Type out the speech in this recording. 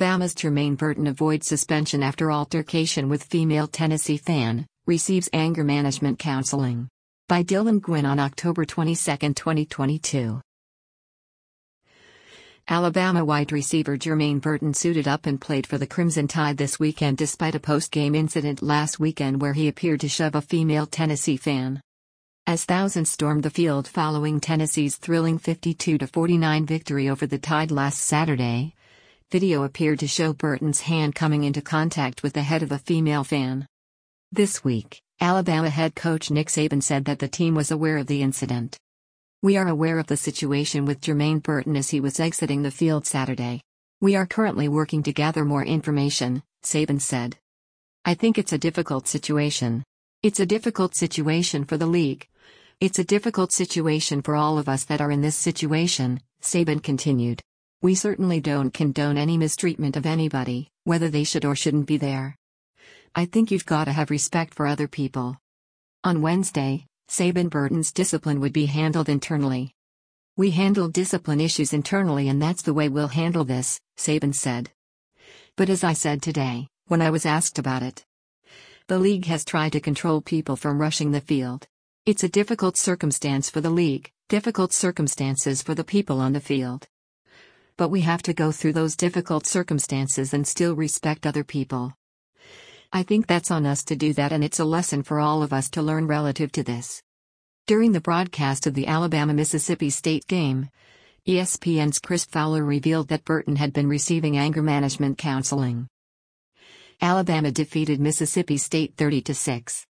Bama's Jermaine Burton avoids suspension after altercation with female Tennessee fan, receives anger management counseling. By Dylan Gwynn on October 22, 2022. Alabama wide receiver Jermaine Burton suited up and played for the Crimson Tide this weekend despite a post-game incident last weekend where he appeared to shove a female Tennessee fan. As thousands stormed the field following Tennessee's thrilling 52-49 victory over the Tide last Saturday, video appeared to show Burton's hand coming into contact with the head of a female fan. This week, Alabama head coach Nick Saban said that the team was aware of the incident. "We are aware of the situation with Jermaine Burton as he was exiting the field Saturday. We are currently working to gather more information," Saban said. "I think it's a difficult situation. It's a difficult situation for the league. It's a difficult situation for all of us that are in this situation," Saban continued. "We certainly don't condone any mistreatment of anybody, whether they should or shouldn't be there. I think you've got to have respect for other people." On Wednesday, Saban Burton's discipline would be handled internally. "We handle discipline issues internally and that's the way we'll handle this," Saban said. "But as I said today, when I was asked about it, the league has tried to control people from rushing the field. It's a difficult circumstance for the league, difficult circumstances for the people on the field. But we have to go through those difficult circumstances and still respect other people. I think that's on us to do that and it's a lesson for all of us to learn relative to this." During the broadcast of the Alabama-Mississippi State game, ESPN's Chris Fowler revealed that Burton had been receiving anger management counseling. Alabama defeated Mississippi State 30-6.